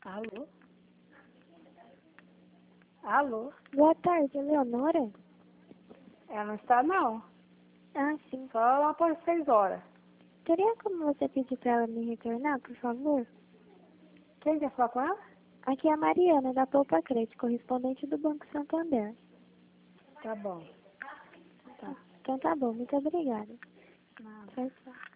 Alô? Alô? Boa tarde, Eleonora? Ela não está, não. Ah, sim. Só lá por 6 horas. Teria como você pedir para ela me retornar, por favor? Quem quer falar com ela? Aqui é a Mariana, da Poupa Crédito, correspondente do Banco Santander. Tá bom. Então tá bom, muito obrigada. Nada. Tchau, tchau.